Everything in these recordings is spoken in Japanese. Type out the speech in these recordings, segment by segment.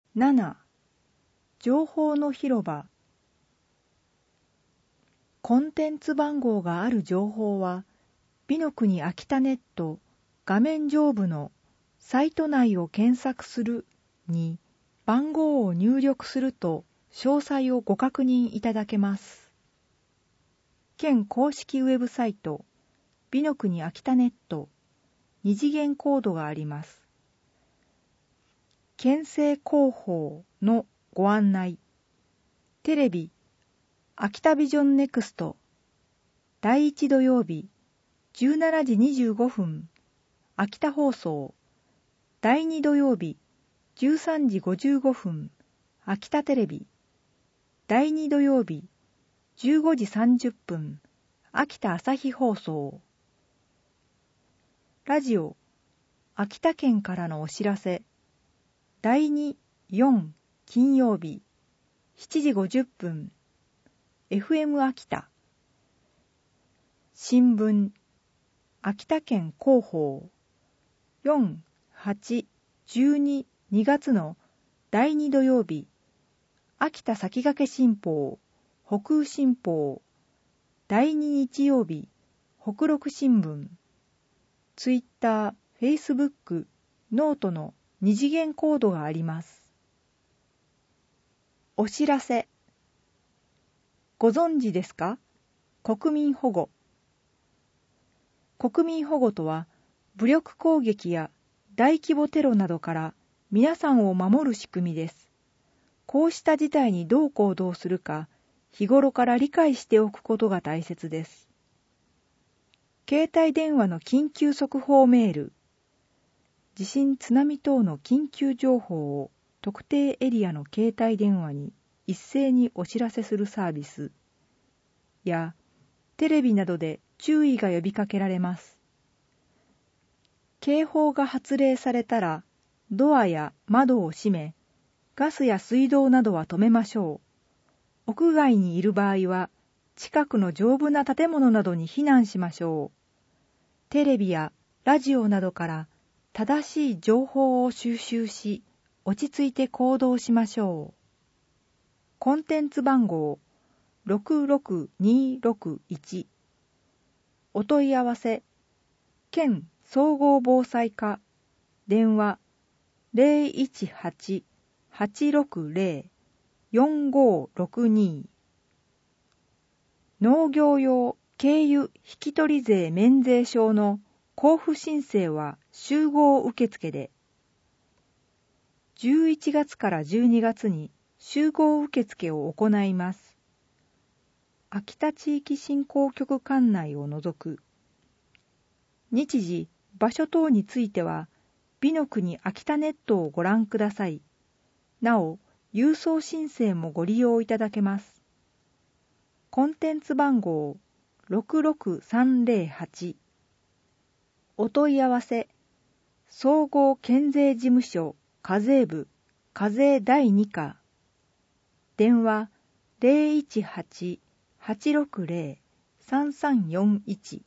7. 情報の広場。コンテンツ番号がある情報は、美の国秋田ネット画面上部のサイト内を検索するに番号を入力すると詳細をご確認いただけます。県公式ウェブサイト美の国秋田ネット2次元コードがあります。県政広報のご案内。テレビ秋田ビジョンネクスト第1土曜日17時25分秋田放送。第2土曜日13時55分秋田テレビ。第2土曜日15時30分秋田朝日放送。ラジオ秋田県からのお知らせ。第2、4金曜日7時50分 FM 秋田。新聞秋田県広報4、8、12、2月の第2土曜日秋田先駆け新報、北雨新報。第2日曜日北陸新聞。ツイッター、フェイスブック、ノートの2次元コードがあります。お知らせ。ご存知ですか？国民保護。国民保護とは、武力攻撃や大規模テロなどから皆さんを守る仕組みです。こうした事態にどう行動するか、日頃から理解しておくことが大切です。携帯電話の緊急速報メール。地震・津波等の緊急情報を特定エリアの携帯電話に一斉にお知らせするサービスやテレビなどで注意が呼びかけられます。警報が発令されたらドアや窓を閉め、ガスや水道などは止めましょう。屋外にいる場合は近くの丈夫な建物などに避難しましょう。テレビやラジオなどから正しい情報を収集し、落ち着いて行動しましょう。コンテンツ番号66261。お問い合わせ、県総合防災課、電話 018-860-4562。農業用軽油引取税免税証の交付申請は集合受付で、11月から12月に集合受付を行います。秋田地域振興局管内を除く。日時、場所等については、美の国秋田ネットをご覧ください。なお、郵送申請もご利用いただけます。コンテンツ番号66308。お問い合わせ、総合県税事務所課税部課税第2課。電話018-860-3341。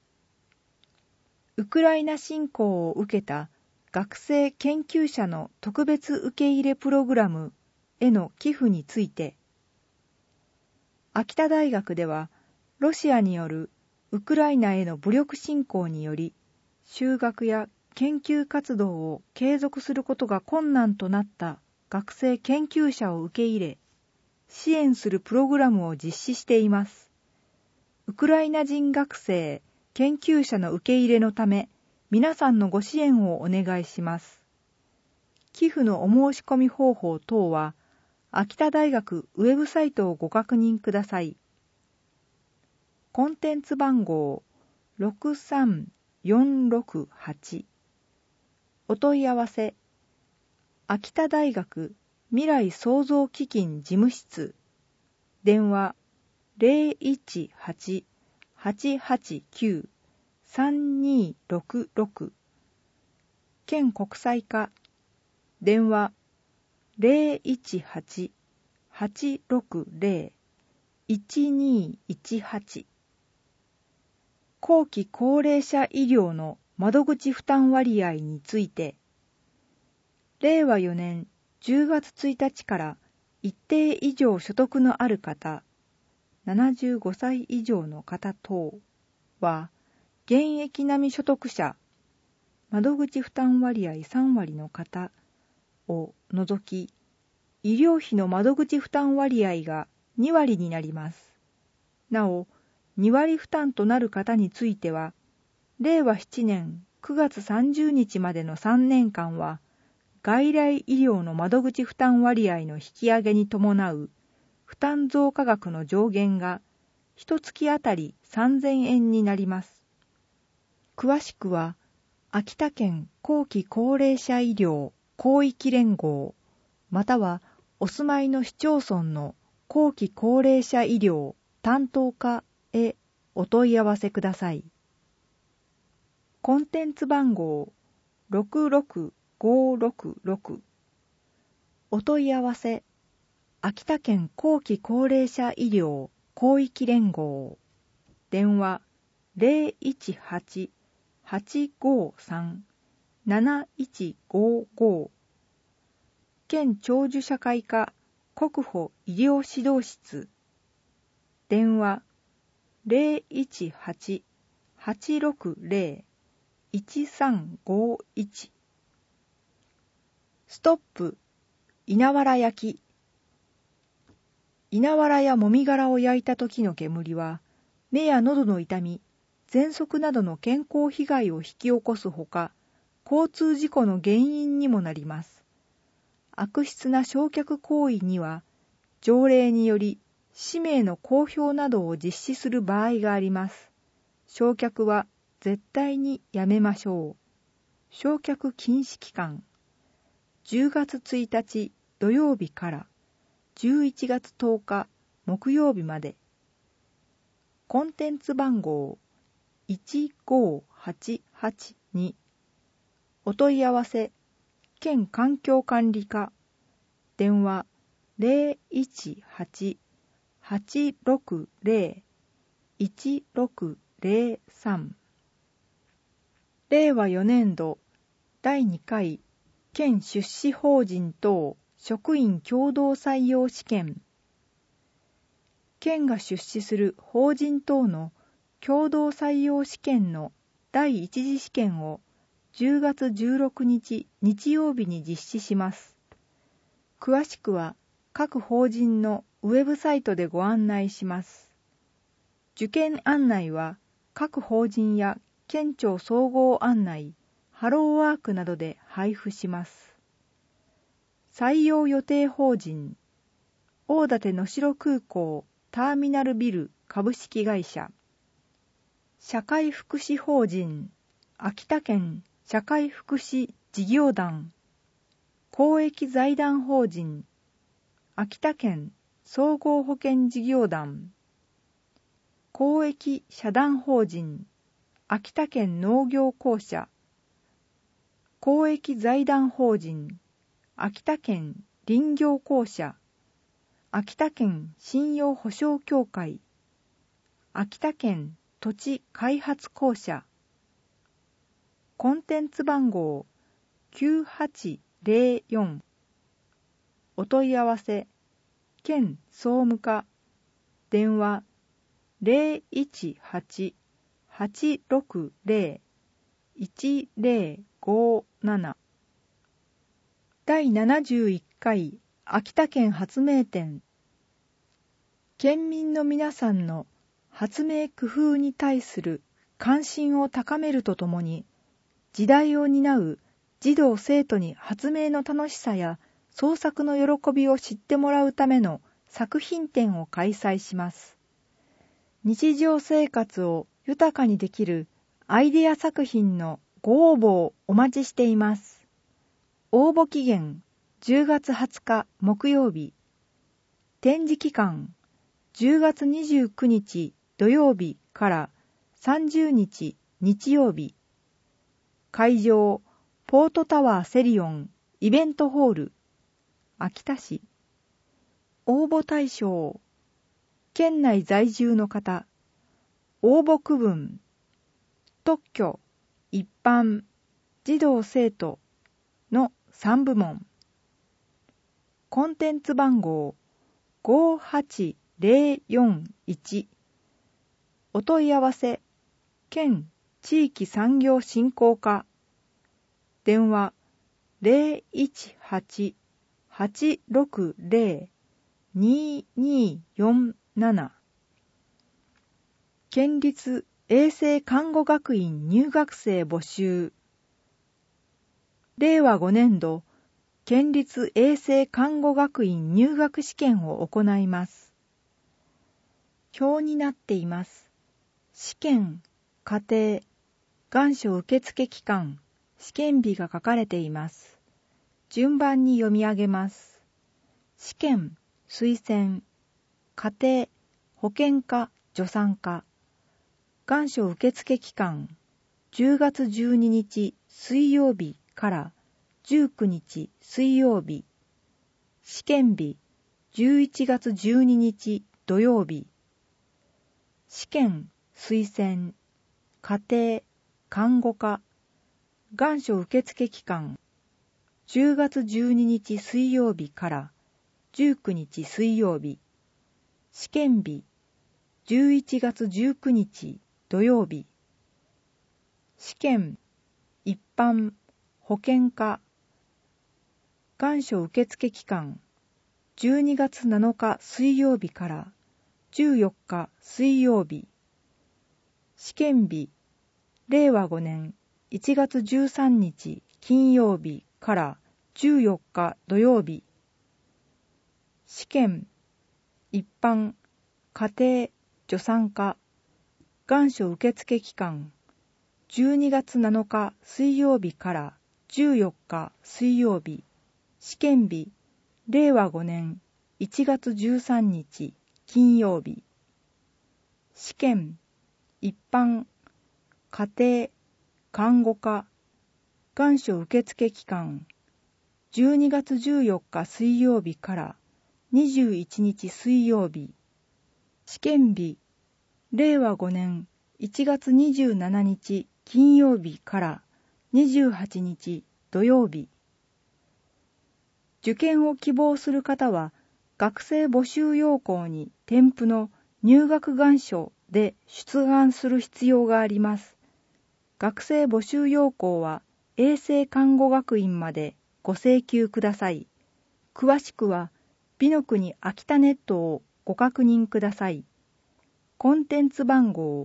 ウクライナ侵攻を受けた学生研究者の特別受け入れプログラムへの寄付について、秋田大学ではロシアによるウクライナへの武力侵攻により修学や研究活動を継続することが困難となった学生研究者を受け入れ、支援するプログラムを実施しています。ウクライナ人学生研究者の受け入れのため、皆さんのご支援をお願いします。寄付のお申し込み方法等は、秋田大学ウェブサイトをご確認ください。コンテンツ番号63468。お問い合わせ、秋田大学未来創造基金事務室。電話018-889-3266。県国際課。電話018-860-1218。後期高齢者医療の窓口負担割合について、令和4年 10月1日から一定以上所得のある方、75歳以上の方等は、現役並み所得者、窓口負担割合3割の方を除き、医療費の窓口負担割合が2割になります。なお、2割負担となる方については、令和7年9月30日までの3年間は、外来医療の窓口負担割合の引き上げに伴う負担増加額の上限が1月あたり3000円になります。詳しくは、秋田県後期高齢者医療広域連合、またはお住まいの市町村の後期高齢者医療担当課へお問い合わせください。コンテンツ番号66566、お問い合わせ、秋田県後期高齢者医療広域連合、電話018-853-7155、県長寿社会課国保医療指導室、電話018-860-1351、ストップ稲わら焼き。稲わらやもみ殻を焼いた時の煙は、目や喉の痛み、喘息などの健康被害を引き起こすほか、交通事故の原因にもなります。悪質な焼却行為には、条例により氏名の公表などを実施する場合があります。焼却は絶対にやめましょう。焼却禁止期間、10月1日土曜日から11月10日木曜日まで。コンテンツ番号15882、お問い合わせ、県環境管理課、電話018-860-1603。令和4年度第2回県出資法人等職員共同採用試験。県が出資する法人等の共同採用試験の第一次試験を10月16日日曜日に実施します。詳しくは各法人のウェブサイトでご案内します。受験案内は各法人や県庁総合案内、ハローワークなどで配布します。採用予定法人、大館能代空港ターミナルビル株式会社、社会福祉法人、秋田県社会福祉事業団、公益財団法人、秋田県総合保険事業団、公益社団法人、秋田県農業公社、公益財団法人、秋田県林業公社、秋田県信用保証協会、秋田県土地開発公社、コンテンツ番号9804、お問い合わせ、県総務課、電話018-860-1057。第71回秋田県発明展。県民の皆さんの発明工夫に対する関心を高めるとともに、時代を担う児童生徒に発明の楽しさや創作の喜びを知ってもらうための作品展を開催します。日常生活を豊かにできるアイデア作品のご応募をお待ちしています。応募期限10月20日木曜日。展示期間10月29日土曜日から30日日曜日。会場ポートタワーセリオンイベントホール秋田市。応募対象県内在住の方。応募区分特許、一般、児童生徒の3部門。 コンテンツ番号58041。お問い合わせ、県地域産業振興課。電話018-860-2247。県立衛生看護学院入学生募集。令和5年度、県立衛生看護学院入学試験を行います。表になっています。試験、課程、願書受付期間、試験日が書かれています。順番に読み上げます。試験、推薦、課程、保険科、助産科。願書受付期間、10月12日水曜日から19日水曜日。試験日、11月12日土曜日。試験、推薦、課程、看護科。願書受付期間、10月12日水曜日から19日水曜日。試験日、11月19日土曜日。試験、一般、保険科。願書受付期間、12月7日水曜日から14日水曜日。試験日、令和5年1月13日金曜日から14日土曜日。試験、一般、家庭、助産科。願書受付期間、12月7日水曜日から14日水曜日。試験日、令和5年1月13日金曜日。試験、一般、家庭、看護科。願書受付期間、12月14日水曜日から21日水曜日。試験日、令和5年1月27日金曜日から28日土曜日。受験を希望する方は、学生募集要項に添付の入学願書で出願する必要があります。学生募集要項は衛生看護学院までご請求ください。詳しくは美濃国秋田ネットをご確認ください。コンテンツ番号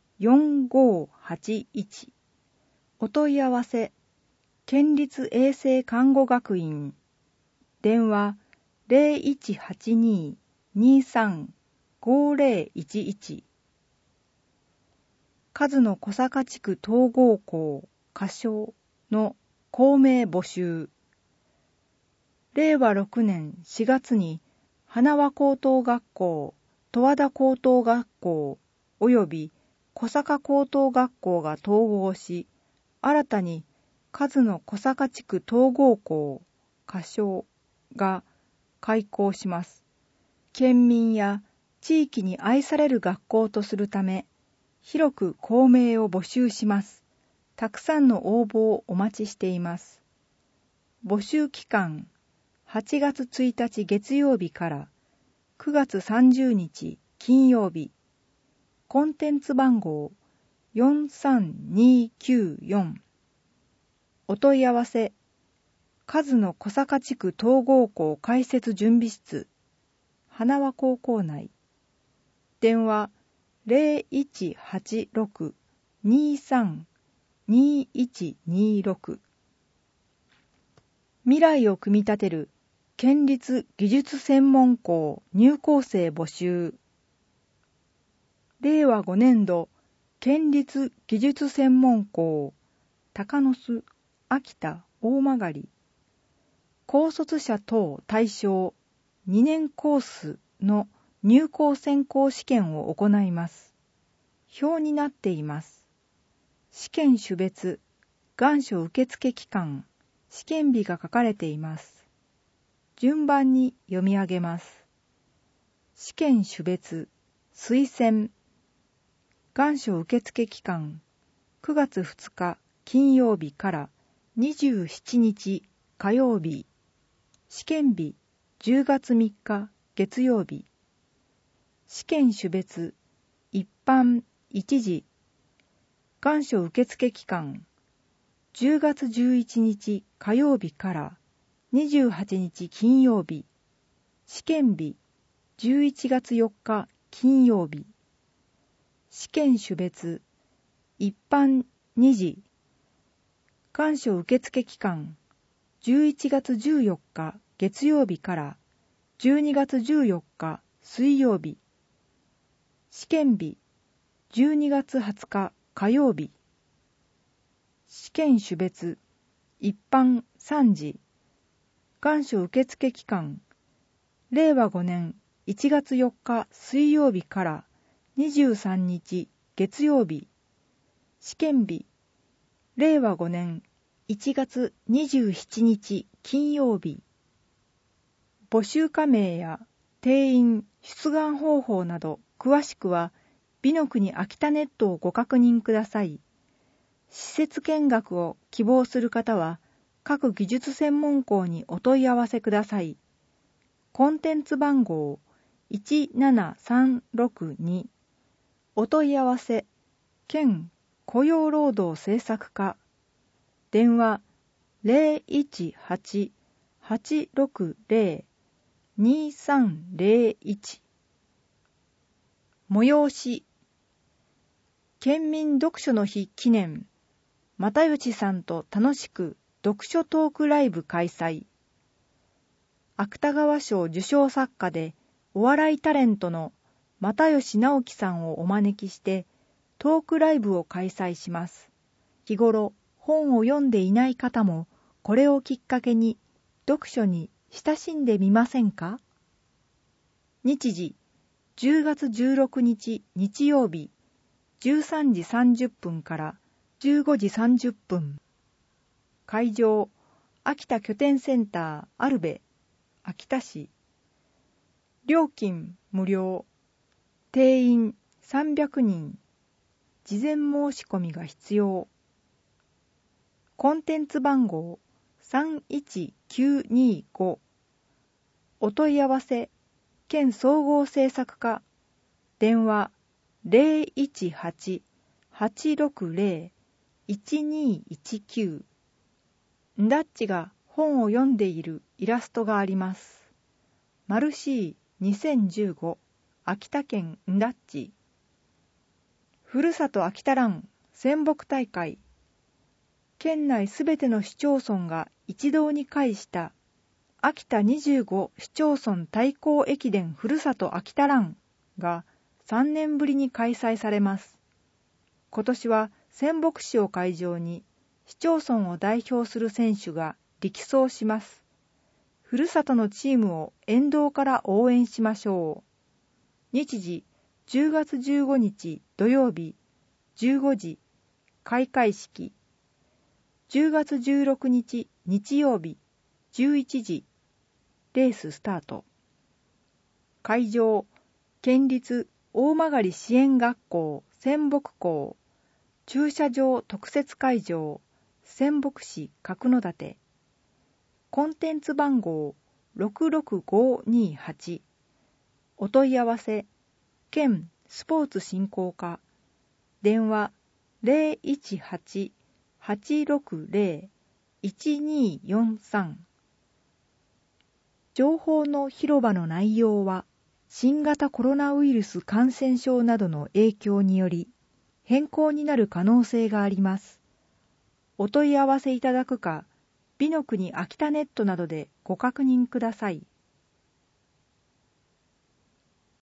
4581。お問い合わせ、県立衛生看護学院。電話0182-23-5011。数の小坂地区統合校仮称の校名募集。令和6年4月に花輪高等学校、十和田高等学校および小坂高等学校が統合し、新たに数の小坂地区統合校仮称が開校します。県民や地域に愛される学校とするため、広く校名を募集します。たくさんの応募をお待ちしています。募集期間、8月1日月曜日から9月30日金曜日。コンテンツ番号43294。お問い合わせ、数の小坂地区統合校開設準備室、花輪高校内。電話0186-23-2126。未来を組み立てる県立技術専門校入校生募集。令和5年度県立技術専門校鷹巣、秋田、大曲。高卒者等対象2年コースの入校選考試験を行います。表になっています。試験種別、願書受付期間、試験日が書かれています。順番に読み上げます。試験種別、推薦。願書受付期間、9月2日金曜日から27日火曜日。試験日、 10月3日月曜日。試験種別一般一次願書受付期間10月11日火曜日から28日金曜日。試験日11月4日金曜日。試験種別一般2次願書受付期間11月14日月曜日から12月14日水曜日。試験日12月20日火曜日。試験種別一般3次願書受付期間令和5年1月4日水曜日から23日月曜日。試験日令和5年1月27日金曜日。募集加盟や定員、出願方法など詳しくは美の国秋田ネットをご確認ください。施設見学を希望する方は各技術専門校にお問い合わせください。コンテンツ番号17362お問い合わせ県雇用労働政策課電話 018-860-2301 催し県民読書の日記念又吉さんと楽しく読書トークライブ開催。芥川賞受賞作家でお笑いタレントの又吉直樹さんをお招きしてトークライブを開催します。日頃本を読んでいない方もこれをきっかけに読書に親しんでみませんか？日時10月16日日曜日13時30分から15時30分。会場秋田拠点センターアルベ秋田市。料金無料。定員300人。事前申し込みが必要。コンテンツ番号31925。お問い合わせ県総合政策課電話 018-860-1219。んだっちが本を読んでいるイラストがあります。マルシー2015秋田県んだっち。ふるさと秋田ラン仙北大会。県内すべての市町村が一堂に会した秋田25市町村対抗駅伝ふるさと秋田ランが3年ぶりに開催されます。今年は仙北市を会場に市町村を代表する選手が力走します。ふるさとのチームを沿道から応援しましょう。日時10月15日土曜日15時開会式。10月16日日曜日11時レーススタート。会場県立大曲支援学校仙北校。駐車場特設会場仙北市角館。コンテンツ番号66528。お問い合わせ県スポーツ振興課電話 018-860-1243。情報の広場の内容は新型コロナウイルス感染症などの影響により変更になる可能性があります。お問い合わせいただくか、美の国秋田ネットなどでご確認ください。